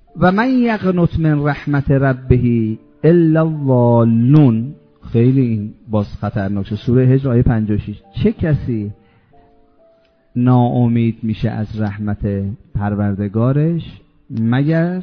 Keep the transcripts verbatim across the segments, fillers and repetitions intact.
و من یقنط من رحمت ربه الا الضالون. خیلی این باز خطرناکه. سوره هجر آیه پنجاه و شش. چه کسی ناامید میشه از رحمت پروردگارش مگر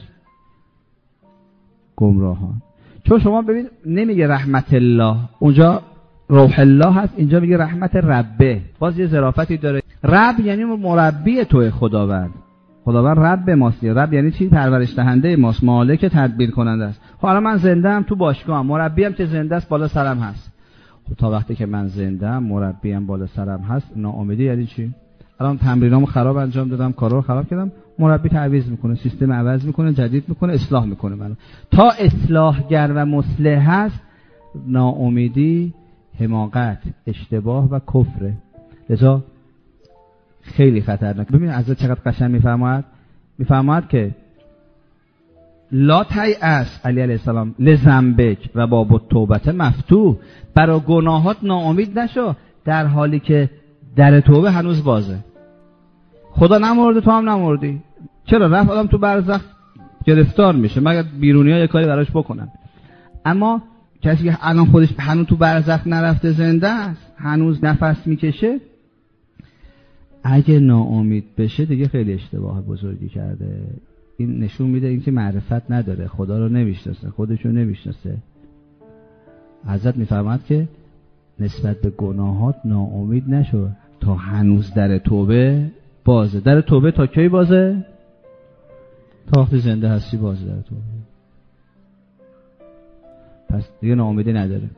گمراهان. چون شما ببین نمیگه رحمت الله، اونجا روح الله هست، اینجا میگه رحمت ربه. باز یه ظرافتی داره. رب یعنی مربی توی خداوند. خداوند رب ماست. رب یعنی چی؟ پرورش دهنده ماست، مالک تدبیر کننده است. خب الان من زنده ام تو باشگاهم، مربیم که زنده است بالا سرم هست. خب تا وقتی که من زنده ام مربیم بالا سرم هست، ناامیدی یعنی چی؟ الان تمرینامو خراب انجام دادم، کارا رو خراب کردم، مربی تعویض میکنه، سیستم عوض میکنه، جدید میکنه، اصلاح میکنه منو. تا اصلاحگر و مصلح هست، ناامیدی، حماقت، اشتباه و کفره. لذا خیلی خطرناک. ببین حضرت چقدر قشنگ میفرماید، میفرماید که لا تیأس علی علیه السلام لذنبک و باب التوبه مفتوح. برای گناهات ناامید نشو در حالی که در توبه هنوز بازه. خدا نمرده، تو هم نمردی. چرا؟ رفت آدم تو برزخ گرفتار میشه مگر بیرونی‌ها یه کاری براش بکنن. اما کسی که الان خودش هنوز تو برزخ نرفته، زنده است، هنوز نفس میکشه، اگه ناامید بشه دیگه خیلی اشتباه بزرگی کرده. این نشون میده اینکه معرفت نداره، خدا رو نمیشناسه، خودش رو نمیشناسه. حضرت میفرماد که نسبت به گناهات ناامید نشو تا هنوز در توبه بازه. در توبه تا کی بازه؟ تا وقتی زنده هستی بازه در توبه. پس دیگه ناامیدی نداره.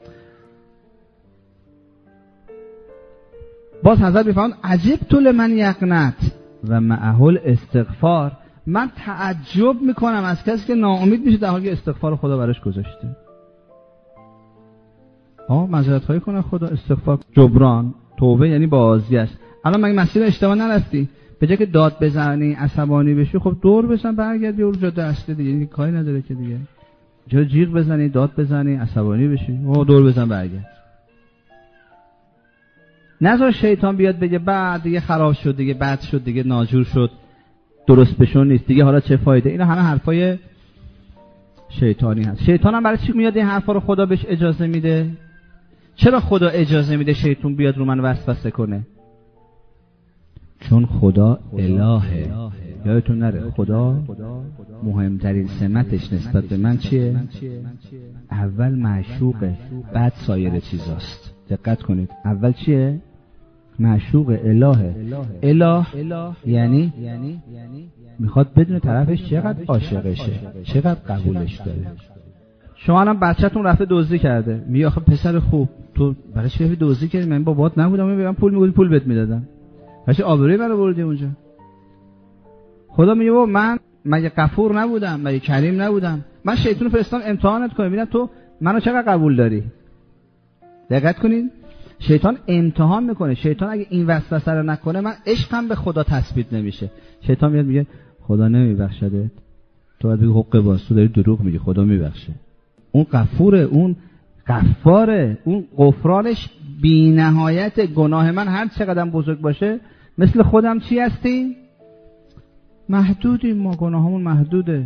باز حضرت میفرماید عجب تو لمن یقنط و معه الاستغفار. من تعجب میکنم از کسی که ناامید میشه در حالی که استغفار خدا براش گذاشته. ها معذرت خواهی کنه خدا، استغفار، جبران، توبه یعنی بازگشت. الان مگه مسیر اشتباه نرفتی؟ به جای که داد بزنی، عصبانی بشی، خب دور بزن برگرد به اون جاده اصلی دیگه. این کاری نداره که دیگه. جا جیغ بزنی، داد بزنی، عصبانی بشی، او دور بزن برگرد. نذار شیطان بیاد بگه بعد دیگه خراب شد، دیگه بد شد، دیگه ناجور شد، درست بشون نیست دیگه، حالا چه فایده. اینا همه حرفای شیطانی هست. شیطان هم برای چی میاد این حرفا رو خدا بهش اجازه میده؟ چرا خدا اجازه میده شیطان بیاد رو من وسوسه کنه؟ چون خدا الهه. یادتون نره خدا مهمترین سمتش نسبت به من چیه؟ اول معشوقه، بعد سایر چیزاست. دقت کنید. اول چیه؟ معشوق، الهه. اله یعنی میخواد بدون طرفش چقدر عاشقشه، چقدر قبولش داره. شما الان بچه‌تون رفته دزدی کرده، میگه آخه پسر خوب تو برای چی دزدی کردی؟ من بابات نبودم، من پول میگم پول بهت میدادم، باشه آبروی منو بردی اونجا. خدا میگه بابا من مگه غفور نبودم؟ مگه کریم نبودم؟ من شیطان فرستادم امتحانت کنه ببینم تو منو چقدر قبول داری. دقت کنید. شیطان امتحان میکنه. شیطان اگه این وسوسه رو نکنه من عشقم به خدا تثبیت نمیشه. شیطان میاد میگه خدا نمیبخشدت، تو باید بگی حق باز، تو داری دروغ میگی، خدا میبخشه. اون غفوره، اون غفاره، اون غفرانش بی نهایت. گناه من هر چقدر بزرگ باشه مثل خودم چی هستی؟ محدودیم. ما گناهامون محدوده.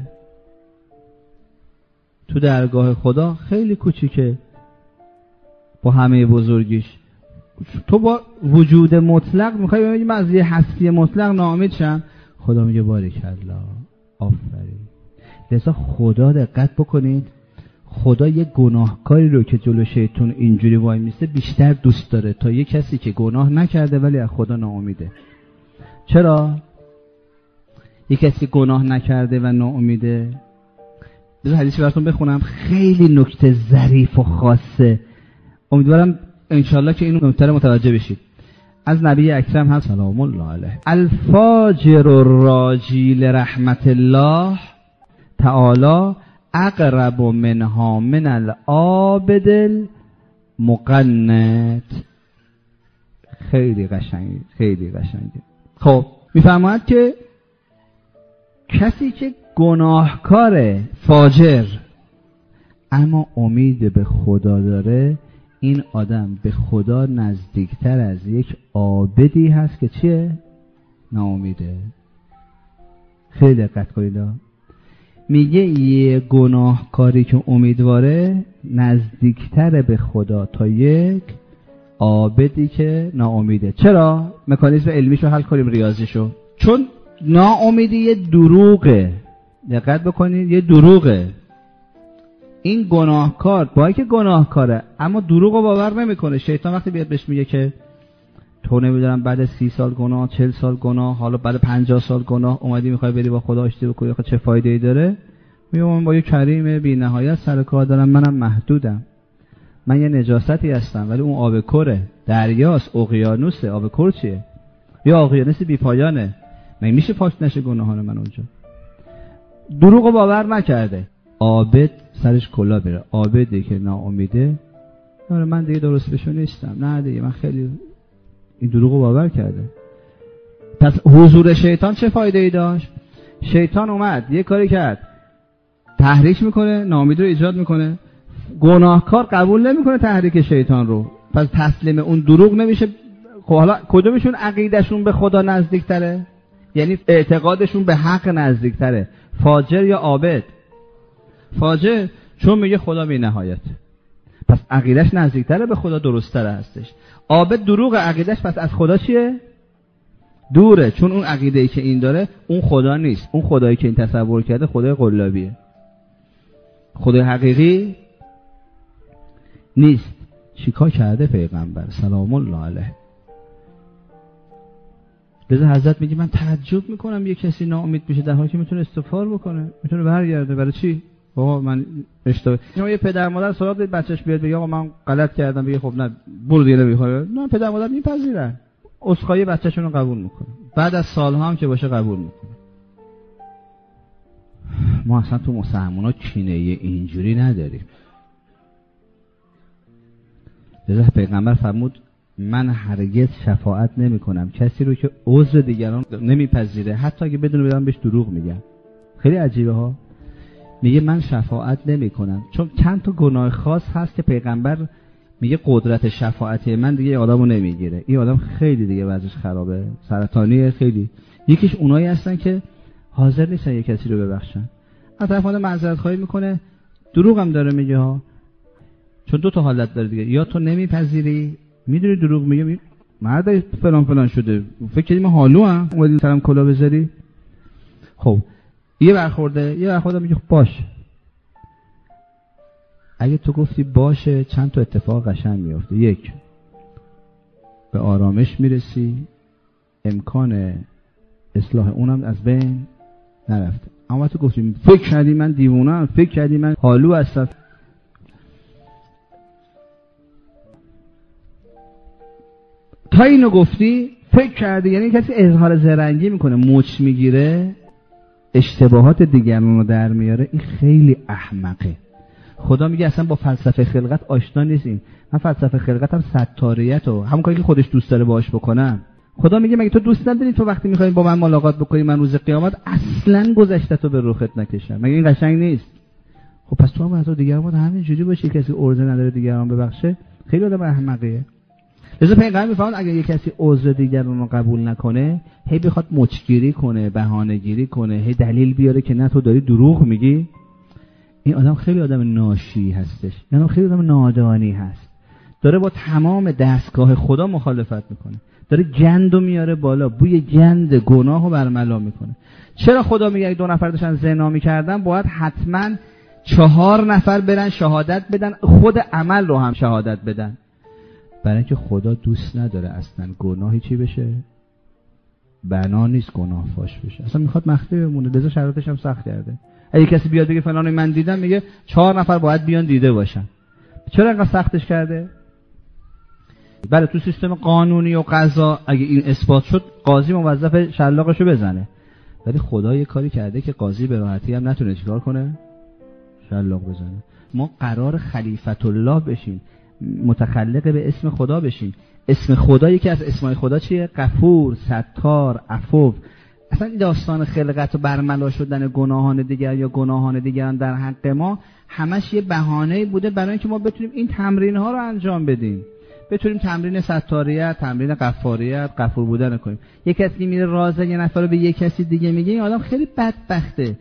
تو درگاه خدا خیلی کوچیکه با همه بزرگیش. تو با وجود مطلق میخوای ببینی من از یه هستی مطلق ناامید شم؟ خدا میگه باریکالله، آفرین. لذا خدا دقت بکنید، خدا یه گناهکاری رو که جلو شیطان اینجوری وای میسته بیشتر دوست داره تا یه کسی که گناه نکرده ولی از خدا ناامیده. چرا؟ یه کسی گناه نکرده و ناامیده. بذار حدیثی براتون بخونم، خیلی نکته ظریف و خاصه، امیدوارم انشالله که اینو نکته متوجه بشید. از نبی اکرم هست سلام الله علیه: الفاجر الراجی لرحمت الله تعالی اقرب منها من العابد المقنط. خیلی قشنگه، خیلی قشنگه. خب میفرماید که کسی که گناهکار، فاجر، اما امید به خدا داره، این آدم به خدا نزدیکتر از یک عابدی هست که چیه؟ ناامیده. خیلی دقت کنید. میگه یه گناهکاری که امیدواره نزدیکتره به خدا تا یک عابدی که ناامیده. چرا؟ مکانیزم علمیشو حل کنیم، ریاضیشو. چون ناامیدی یه دروغه. دقت بکنید، یه دروغه. این گناهکار با اینکه گناهکاره اما دروغو باور نمیکنه. شیطان وقتی بیاد بهش میگه که تو نمیدونم بعد سی سال گناه، چهل سال گناه، حالا بعد پنجاه سال گناه اومدی میخوای بری با خدا آشتی بکنی، آخه چه فایده ای داره؟ میگم من با یه کریم بی نهایت سر کار دارم، منم محدودم، من یه نجاستی هستم، ولی اون آب کره، دریاست، اقیانوسه. آب کر چیه؟ یا اقیانوس بی پایانه، من میشه پاک نشه گناهان من اونجا. دروغو باور نکرده. عابد سرش کلا بره. عابدی که ناامیده، آره من دیگه درست بشو نیستم، نه دیگه من خیلی، این دروغو باور کرده. پس حضور شیطان چه فایده ای داشت؟ شیطان اومد یه کاری کرد، تحریک میکنه، ناامیدی رو ایجاد میکنه. گناهکار قبول نمیکنه تحریک شیطان رو، پس تسلیم اون دروغ نمیشه. خب حالا کدومشون عقیدهشون به خدا نزدیکتره؟ یعنی اعتقادشون به حق نزدیکتره، فاجر یا عابد؟ فاجر، چون میگه خدا بی نهایت، پس عقیدش نزدیکتره به خدا، درست‌تره هستش. عابد دروغ عقیدش، پس از خدا چیه؟ دوره، چون اون عقیده‌ای که این داره اون خدا نیست. اون خدایی که این تصور کرده خدای قلابیه، خدای حقیقی نیست. چیکار کرده پیغمبر سلام الله علیه؟ لذا حضرت میگه من تعجب میکنم یه کسی ناامید میشه در حالی که میتونه استغفار بکنه، میتونه برگرده. برای چی؟ بابا من اشتباه. شما یه پدر مادر سراغ دید بچه‌ش بیاد بگه آقا من غلط کردم، بگه خب نه برو دیگه نمیخوره، نه پدر مادر میپذیرن، عذرخواهی بچه‌شون رو قبول میکنه، بعد از سالها هم که باشه قبول میکنه. ما اصلا تو مسلمان‌ها کینه اینجوری نداریم. لذا پیغمبر فرمود من هرگز شفاعت نمی کنم کسی رو که عذر دیگران نمیپذیره، حتی اگه بدون بدون بهش دروغ میگن. خیلی عجیبه ها. میگه من شفاعت نمی کنم، چون چند تا گناه خاص هست که پیغمبر میگه قدرت شفاعتی من دیگه آدمو نمیگیره. این آدم خیلی دیگه وضعش خرابه، سرطانیه خیلی. یکیش اونایی هستن که حاضر نیستن یک کسی رو ببخشن. از طرف آدم معذرت خواهی میکنه، دروغ هم داره میگه ها. چون دو تا حالت داره دیگه، یا تو نمیپذیری، میدونی دروغ میگه، مرد فلان فلان شده، فکر کنی من حالو ام اومدی سرم کلا بذاری. خب یه برخورده، یه برخورده میگه خب باش. اگه تو گفتی باشه چند تا اتفاق قشنگ میفته. یک، به آرامش میرسی، امکان اصلاح اونم از بین نرفته. اما تو گفتی فکر کردی من دیوونم، فکر کردی من حالو هستم. تا اینو گفتی فکر کردی، یعنی کسی اظهار زرنگی میکنه، مچ میگیره، اشتباهات دیگران رو در میاره، این خیلی احمقه. خدا میگه اصلا با فلسفه خلقت آشنا نیستیم. من فلسفه خلقتم ستاریت و همون کاری که خودش دوست داره باهاش بکنم. خدا میگه مگه تو دوست نداری تو وقتی میخوای با من ملاقات بکنی من روز قیامت اصلا گذشته تو به رخت نکشم؟ مگه این قشنگ نیست؟ خب پس تو هم از دیگران همین جوری باشی، کسی عرضه نداره دیگران ببخشه، خیلی آدم احمقیه. لذا پیغمبر میفهمد اگه یک کسی عذر دیگران رو قبول نکنه، هی بخواد مچگیری کنه، بهانه‌گیری کنه، هی دلیل بیاره که نه تو داری دروغ میگی، این آدم خیلی آدم ناشی هستش، یعنی خیلی آدم نادانی هست، داره با تمام دستگاه خدا مخالفت میکنه، داره جندو میاره بالا، بوی جند گناهو برملا میکنه. چرا خدا میگه اگه دو نفر داشتن زنا میکردن باید حتما چهار نفر برن شهادت بدن، خود عمل رو هم شهادت بدن؟ برای اینکه خدا دوست نداره اصلا گناهی چی بشه، بنا نیست گناه فاش بشه، اصلا میخواد مخفی بمونه. لذا شرایطش هم سخت کرده. اگه کسی بیاد بگه فلان من دیدم، میگه چهار نفر باید بیان دیده باشن. چرا اینقدر سختش کرده؟ بله تو سیستم قانونی و قضا اگه این اثبات شد قاضی موظف شلاقشو بزنه، ولی خدا یه کاری کرده که قاضی به راحتی هم نتونه چیکار کنه، شلاق بزنه. ما قرار خلیفت الله بشیم، متخلق به اسم خدا بشیم. اسم خدا یکی از اسمای خدا چیه؟ غفور، ستار، عفو. اصلا این داستان خلقت و برملا شدن گناهان دیگر یا گناهان دیگران در حق ما همش یه بهانه‌ای بوده برای اینکه ما بتونیم این تمرین‌ها رو انجام بدیم، بتونیم تمرین ستاریت، تمرین غفاریت، غفور بودن کنیم. یک کسی میره راز یه نفر رو به یک کسی دیگه میگه، این آدم خیلی بدبخته.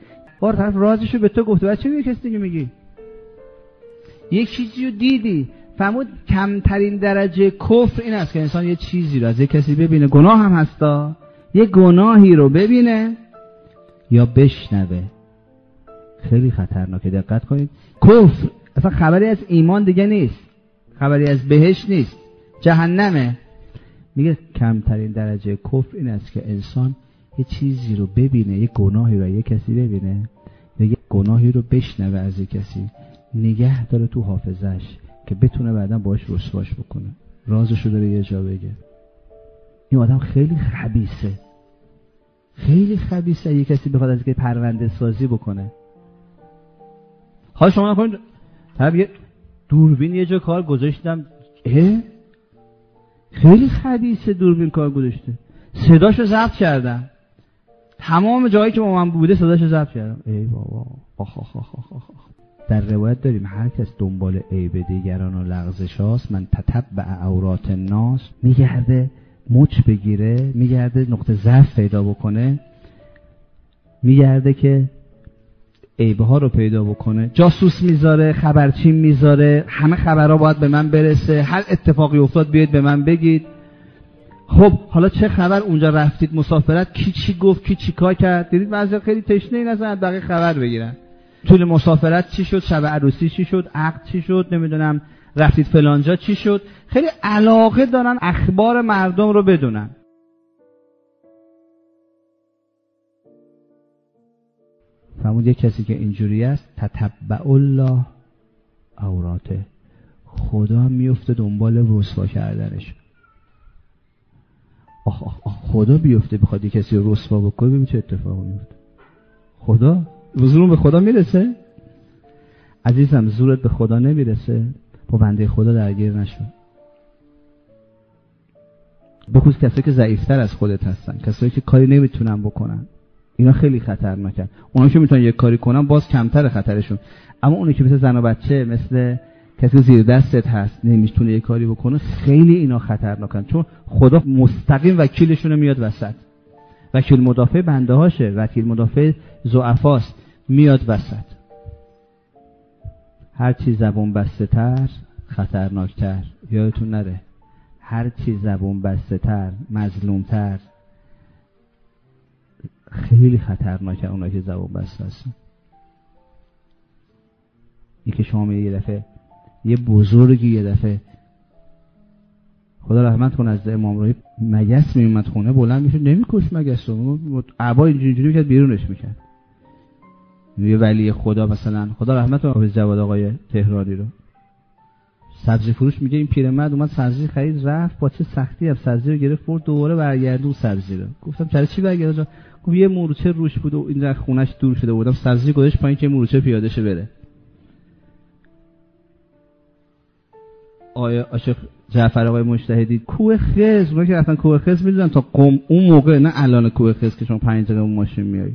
بار طرف رازشو به تو گفته، بعد چه میگه کسی دیگه میگی؟ یک چیزی رو دیدی، فهمود کمترین درجه کفر این است که انسان یه چیزی رو از یک کسی ببینه، گناه هم هستا، یه گناهی رو ببینه یا بشنوه. خیلی خطرناکه، دقت کنید. کفر اصلا خبری از ایمان دیگه نیست، خبری از بهشت نیست، جهنمه. میگه کمترین درجه کفر این است که انسان یه چیزی رو ببینه، یه گناهی رو یه کسی ببینه یا یه گناهی رو بشنوه از یه کسی، نگه داره تو حافظش که بتونه بعدا باش رسواش بکنه، رازشو داره یه جا بگه. این آدم خیلی خبیثه، خیلی خبیثه. یه کسی بخواد از که پرونده سازی بکنه. حالا شما نکنید طرف یه دوربین یه جا کار گذاشتم، اه خیلی خبیثه، دوربین کار گذاشته، صداشو ضبط کردم، تمام جایی که با من بوده صداشو ضبط کردم. ای بابا، آخ آخ آخ آخ آخ. در روایت داریم هر کس دنبال عیب دیگران و لغزش هاست، من تتبع عورات الناس، میگرده مچ بگیره، میگرده نقطه ضعف پیدا بکنه، میگرده که عیبه ها رو پیدا بکنه، جاسوس میذاره، خبرچین میذاره، همه خبرها باید به من برسه، هر اتفاقی افتاد بیاید به من بگید. خب حالا چه خبر اونجا رفتید مسافرت، کی چی گفت، کی چی کار کرد؟ دیدید بعضی خیلی تشنه این هستن بقیه خبر بگیرن. طول مسافرت چی شد، شب عروسی چی شد، عقد چی شد، نمیدونم رفتید فلانجا چی شد. خیلی علاقه دارن اخبار مردم رو بدونن. فهمود یک کسی که اینجوری است تتبع الله عوراته، خدا میفته دنبال رسوا کردنش. آخ آخ آخ خدا بیفته بخواد یک کسی رو رسوا بکنه، ببین چه اتفاقی میفته. خدا زورم به خدا میرسه؟ عزیزم زورت به خدا نمیرسه، با بنده خدا درگیر نشو. بخصوص کسایی که ضعیفتر از خودت هستن، کسایی که کاری نمیتونن بکنن، اینا خیلی خطرناکن. اونا که میتونن یک کاری کنن باز کمتر خطرشون، اما اونی که مثل زن و بچه، مثل کسی که زیر دستت هست نمیتونه یک کاری بکنه، خیلی اینا خطرناکن، چون خدا مستقیم وکیلشون میاد وسط. وکیل مدافع بنده هاشه، وکیل مدافع ضعفاست، میاد وسط. هر چی زبون بسته تر خطرناکتر. یادتون نره هر چی زبون بسته تر مظلوم تر، خیلی خطرناکه اونا که زبون بسته هستن. این که شما یه دفعه یه بزرگی یه دفعه خدا رحمت کنه از امام راهی مگس میومد خونه، بلند میشد نمیکش مگس رو، عبا اینجوری میکرد بیرونش میکرد. یه ولی خدا مثلا خدا رحمت کنه حافظ جواد آقای تهرانی رو، سبزی فروش میگه این پیرمرد اومد سبزی خرید رفت، با چه سختی هم سبزی رو گرفت برد دوباره برگردون سبزی رو. گفتم چرا چی برگردون؟ گفت یه مورچه روش بود و این در خونش دور شده بودم، سبزی گذاشت پایین که مورچه پیاده شه بره. آیا عاشق جعفر آقای مجتهدی کوه خز، اونا که رفتن کوه خز میدونن تا قم اون موقع، نه الان کوه خز که شما پنج دقیقه اون ماشین میایید.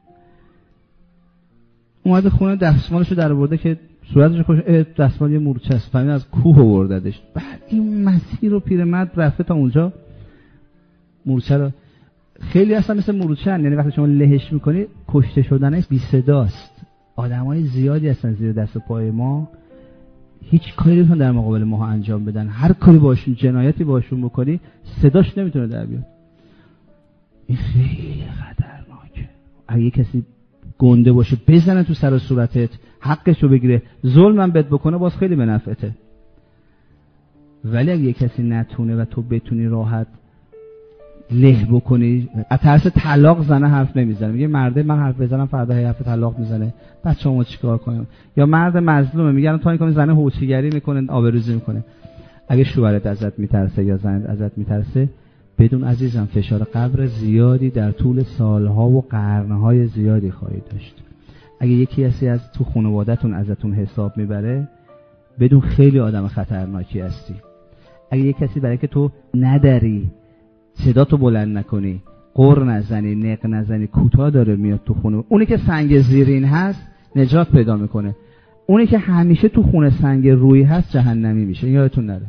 اومده خونه دستمالشو در آورده که صورتش خوش، دستمال یه مورچه است، فهمید از کوه آوردادش. بعد این مسیر رو پیرمرد رفته تا اونجا مورچه رو، خیلی اصلا مثل مورچه هن. یعنی وقتی شما لهش میکنی کشته شدنش بی صداست. آدمای زیادی هستن زیر دست و پای ما، هیچ کاری نمیتونن در مقابل ما انجام بدن. هر کاری باشون، جنایتی باشون بکنی صداش نمیتونه در بیاد. این خیلی خطرناکه. اگه کسی گنده باشه بزنه تو سر و صورتت، حقشو بگیره، ظلمم بهت بکنه، باز خیلی به نفعته. ولی اگه کسی نتونه و تو بتونی راحت له بکنی، از ترس طلاق زنه حرف نمیزنه، میگه مرده من حرف بزنم فردا حرف طلاق میزنه، بچه‌مو چیکار کنم؟ یا مرد مظلومه میگن تا اینکه زنه هوچیگری میکنه، آبروریزی میکنه. اگه شوهرت ازت میترسه یا زنت ازت میترسه، بدون عزیزم فشار قبر زیادی در طول سالها و قرنهای زیادی خواهید داشت. اگه یکی هستی از تو خانواده‌تون ازتون حساب میبره، بدون خیلی آدم خطرناکی هستی. اگه یک کسی برای که تو نداری، صدا تو بلند نکنی، قر نزنی، نق نزنی، کوتاه داره میاد تو خونه، اونی که سنگ زیرین هست نجات پیدا میکنه، اونی که همیشه تو خونه سنگ روی هست جهنمی میشه. یادتون نره.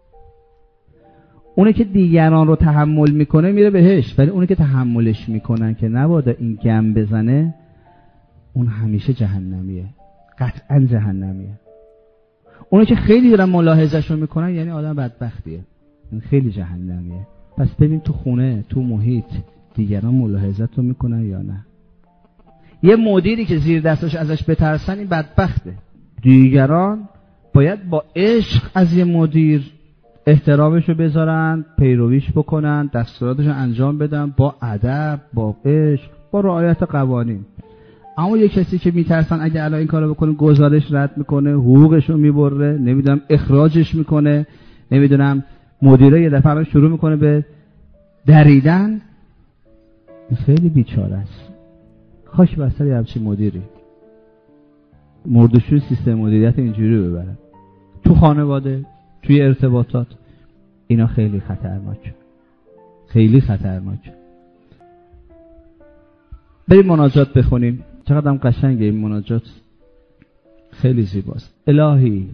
اونی که دیگران رو تحمل میکنه میره بهش، ولی اونی که تحملش میکنن که نباید این گم بزنه اون همیشه جهنمیه، قطعا جهنمیه. اونی که خیلی دارن ملاحظه‌شو میکنن یعنی آدم بدبختیه، این خیلی جهنمیه. پس ببین تو خونه، تو محیط دیگران ملاحظت رو میکنن یا نه. یه مدیری که زیر دستش ازش بترسن این بدبخته. دیگران باید با عشق از یه مدیر احترامشو بذارن، پیرویش بکنن، دستوراتشو انجام بدن با ادب، با عشق، با رعایت قوانین. اما یه کسی که میترسن اگه الان این کارو بکنه گزارش رد میکنه، حقوقشو میبره، نمیدونم اخراجش میکنه، نمیدونم مدیره یه دفعه شروع میکنه به دریدن، خیلی بیچاره است. خاک بر سر همچین مدیری. مردوشوی سیستم مدیریت اینجوری ببره تو خانواده، توی ارتباطات. اینا خیلی خطرناک، خیلی خطرناک. بریم مناجات بخونیم. چقدر هم قشنگه این مناجات، خیلی زیباست. الهی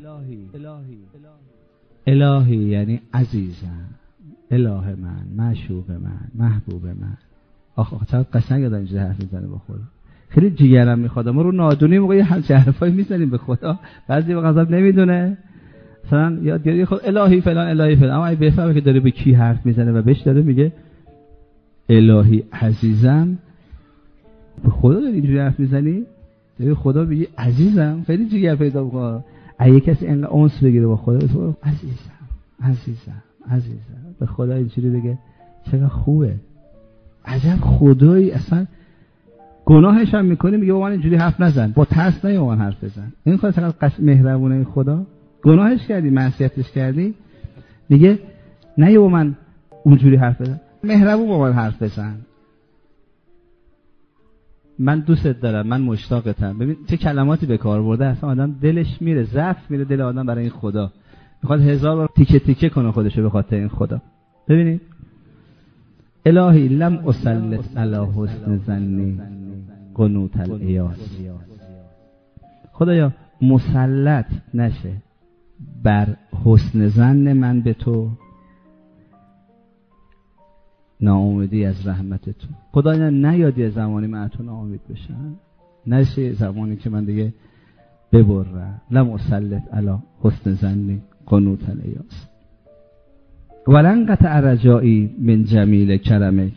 الهی یعنی عزیزم، اله من، معشوق من، محبوب من. آخ آخ چقدر قشنگه اینجوری حرف میزنه با خدا. خیلی جیگرم میخواد. ما رو نادونی موقع همچین حرفایی میزنیم به خدا، بعضی وقتا غضب نمیدونه، مثلا یادگیری خود الهی فلان الهی فلان، اما اگه بفهمه که داره به کی حرف میزنه و بهش داره میگه الهی عزیزم، به خدا داری اینجوری حرف میزنی؟ داری خدا بگی عزیزم، خیلی جیگر پیدا میکنه. اگه کسی اینقدر انس بگیره با خدا بگه عزیزم عزیزم عزیزم، به خدا اینجوری بگه چقدر خوبه، عجب خدایی. اصلا گناهش هم میکنه میگه با من اینجوری حرف نزن، با ترس نه با من حرف بزن. این خدا چقدر قشنگ مهربونه این خدا. گناهش کردی، معصیتش کردی، میگه نه با من اونجوری حرف بزن، مهربون با من حرف بزن. من دوستت دارم، من مشتاقتم. ببین چه کلماتی به کار برده، اصلا آدم دلش میره، ضعف میره دل آدم برای این خدا، میخواد هزار بار تیکه تیکه کنه خودشو به خاطر این خدا. ببینید الهی لم اسلط علی حسن ظنی قنوت الایاس. خدایا مسلط نشه بر حسن ظن من به تو ناامیدی از رحمت تو. خدایا نیادی زمانی من تو ناامید بشم، نشه زمانی که من دیگه ببرم. لم اسلط علی حسن ظنی قنوت الایاس ولن قطع رجایی من جمیل کرمک.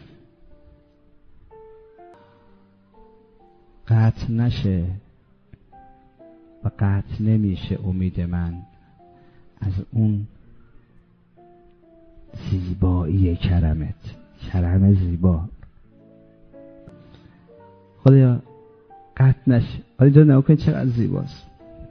قطع نشه و قطع نمیشه امید من از اون زیبایی کرمت، کرم زیبا. خدایا قطع نشه. حالا اینجا نگاه کنید چقدر زیباست.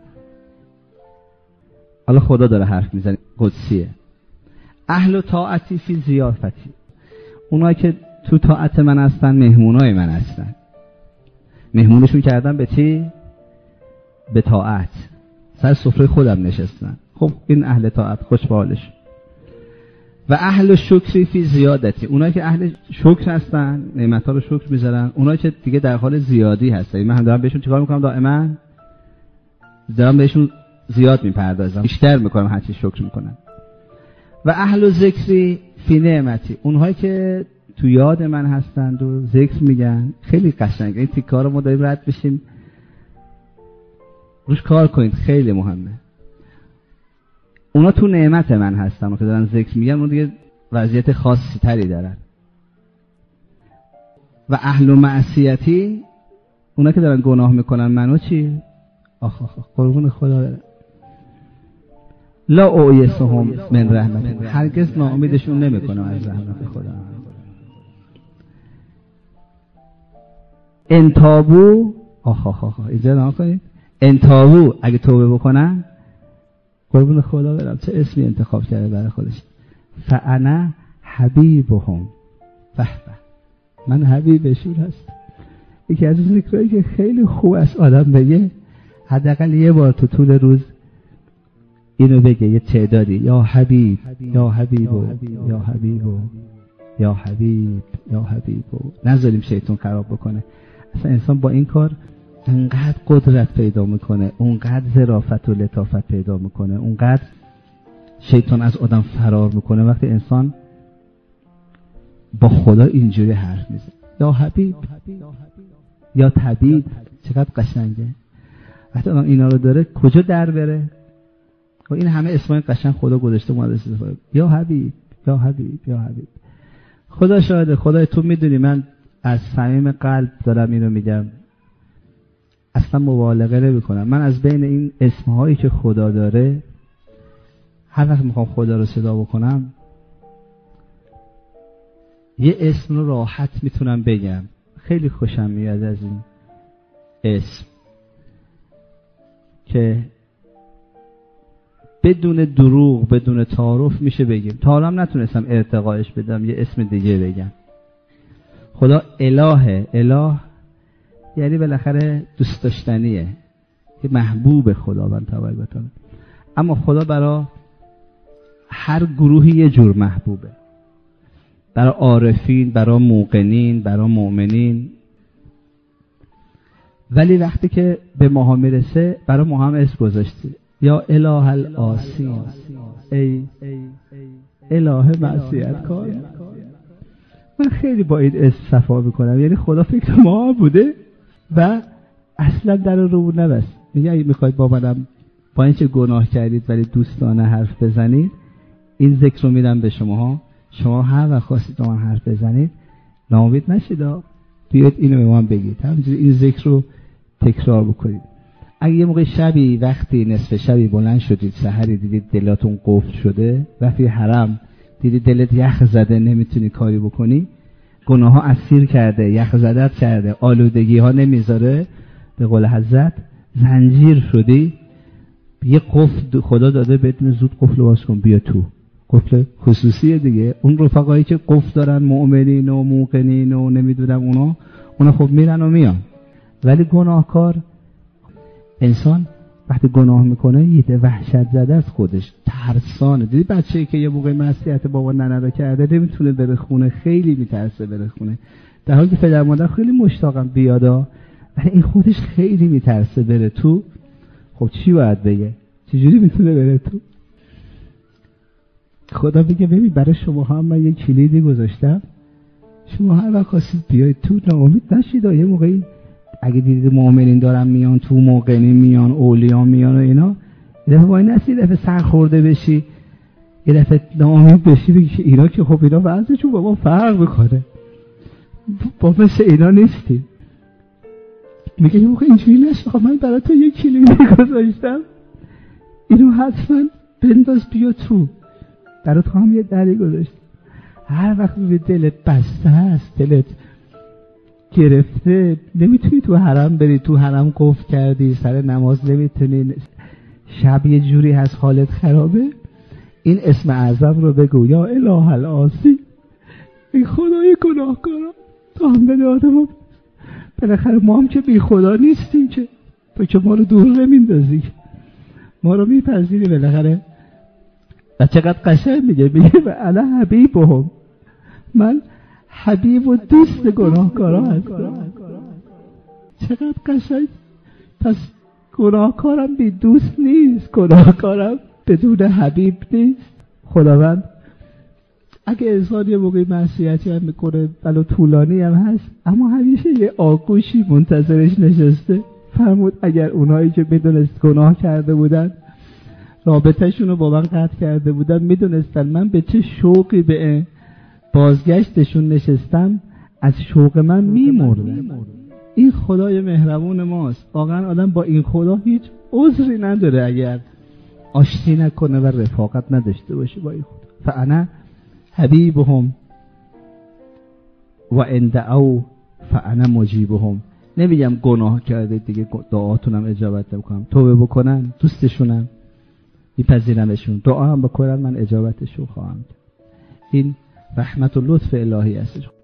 حالا خدا داره حرف میزنه، قدسیه. اهل طاعتی فی ضیافتی، اونایی که تو طاعت من هستن مهمونای من هستن. مهمونشون کردن به چی؟ به طاعت. سر سفره خودم نشستن. خب این اهل طاعت، خوش به حالش. و اهل شکری فی زیادتی، اونایی که اهل شکر هستن، نعمت‌ها رو شکر می‌ذارن. اونایی که دیگه در حال زیادی هستن، من دارم بهشون چیکار می‌کنم؟ دائما دارم بهشون زیاد می‌پردازم، بیشتر می‌کنم هر چی شکر می‌کنم. و اهل ذکری فی نعمتی، اونهایی که تو یاد من هستند و ذکر میگن. خیلی قشنگه این تیکا رو ما داریم رد بشیم، روش کار کنید، خیلی مهمه. اونا تو نعمت من هستن و که دارن ذکر میگن، اون دیگه وضعیت خاصی تری دارن. و اهل معصیتی، اونا که دارن گناه میکنن منو چی؟ آخ آخ قربون خدا برم. لا اویسهم من رحمت، هرگز ناامیدشون نمیکنم از رحمت خدا. انتابو، آخ آخ آخ اینجا نها کنید، انتابو اگه توبه بکنن، قربون خدا برم چه اسمی انتخاب کرده برای خودش، فانا حبیبهم، به به من حبیبشون هست. یکی از ذکرهایی که خیلی خوب است آدم بگه، حداقل یه بار تو طول روز اینو بگه، یه تعدادی، یا حبیب یا حبیبو یا حبیبو یا حبیب یا حبیبو. نذاریم شیطان خراب بکنه. اصلا انسان با این کار اونقدر قدرت پیدا میکنه، اونقدر ظرافت و لطافت پیدا میکنه، اونقدر شیطان از آدم فرار میکنه وقتی انسان با خدا اینجوری حرف میزنه. یا حبیب یا طبیب، چقدر قشنگه. وقتی آدم اینا رو داره کجا در بره؟ و این همه اسمای قشنگ خدا گذاشته ما استفاده. یا حبیب، یا حبیب، یا حبیب. خدا شاهده، خدای تو میدونی من از صمیم قلب دارم اینو میگم. اصلا مبالغه نمی‌کنم. من از بین این اسمهایی که خدا داره هر وقت میخوام خدا رو صدا بکنم یه اسم رو راحت میتونم بگم. خیلی خوشم میاد از این اسم که بدون دروغ، بدون تعارف میشه بگیم. تا حالا نتونستم ارتقایش بدم، یه اسم دیگه بگم. خدا الهه. اله یعنی بالاخره دوست داشتنیه، یه محبوب خداوند تبارک و تعالی. اما خدا برای هر گروهی یه جور محبوبه. برای عارفین، برای موقنین، برای مؤمنین. ولی وقتی که به ماها میرسه برای ما هم اسم گذاشته. یا اله الآسین، ای اله معصیت کار. من خیلی با این اسم صفا میکنم. یعنی خدا فکر ما بوده و اصلا در رو نبست. میگه اگه میخواید با منم با اینکه گناه کردید ولی دوستانه حرف بزنید، این ذکر رو میدم به شماها. شما هر وقت خواستید با من حرف بزنید ناامید نشید، بیاید اینو به من بگید. همینجوری این ذکر رو تکرار بکنید. اگه یه موقع شبی وقتی نصف شبی بلند شدید، سحری دیدید دلاتون قفل شده، رفتی حرم دیدید دلت یخ زده، نمیتونی کاری بکنی، گناه ها اسیر کرده، یخ زدت کرده، آلودگی ها نمیذاره، به قول حضرت زنجیر شدی، یه قفل خدا داده بدون زود قفل باز کن، بیا تو. قفل خصوصیه دیگه. اون رفقایی که قفل دارن، مؤمنین و موقنین و نمیدونم اونا اونا خب میرن و میان. ولی گناهکار انسان وقتی گناه میکنه یه وحشت زده از خودش، ترسانه. دیدی بچه‌ای که یه موقع معصیت بابا ننه رو کرده نمیتونه بره خونه، خیلی میترسه بره خونه، در حالی که پدر مادر خیلی مشتاقم بیادا، ولی این خودش خیلی میترسه بره تو. خب چی باید بگه؟ چجوری میتونه بره تو؟ خدا بگه ببین برای شما هم من یه کلیدی گذاشتم، شما هر وقت خواستید بیاید تو ناامید نشید. یه موقعی اگه دیدید مؤمنین دارن میان تو، موقنین میان، اولیاء میان و اینا، یه دفعه وای نسی، یه دفعه سر خورده بشی، یه دفعه ناامید بشی، بگی که اینا که خب اینا وضعشون با ما فرق میکنه، با مثل اینا نیستیم. میگه یه موقع اینجوری نشه، من برای تو یه کلیدی گذاشتم، اینو حتما بنداز بیا تو، برای تو هم یه دری گذاشتم. هر وقت به دلت بسته هست، دلت گرفته، نمیتونی تو حرم بری، تو حرم قفل کردی، سر نماز نمیتونی، شب یه جوری هست حالت خرابه، این اسم اعظم رو بگو، یا اله الآسی، ای خدای گناهکارا، تو هم بده آدم. بالاخره ما هم که بی خدا نیستیم که تو که ما رو دور نمیندازی، ما رو میپذیری بالاخره. و چقدر قشنگ میگه، میگه و انا حبیبهم، من حبیب و دوست گناهکارا هستم. چقدر قشنگ. پس گناهکارم بی دوست نیست، گناهکارم بدون حبیب نیست. خداوند اگه انسان یه موقعی معصیتی هم میکنه ولو طولانی هم هست، اما همیشه یه آغوشی منتظرش نشسته. فرمود اگر اونایی که میدونست گناه کرده بودن، رابطه‌شون رو با من قطع کرده بودن، میدونستن من به چه شوقی به بازگشتشون نشستم، از شوق من میمردن. این خدای مهربون ماست. واقعا آدم با این خدا هیچ عذری نداره اگر آشتی نکنه و رفاقت نداشته باشه با این خدا. فانا حبیبهم و ان دعوا فانا مجیبهم. نمیگم گناه کرده دیگه دعاتونم اجابت نمیکنم، توبه بکنن دوستشونم، میپذیرمشون، دعا هم بکنن من اجابتشون خواهم. این رحمت و لطف الهی است.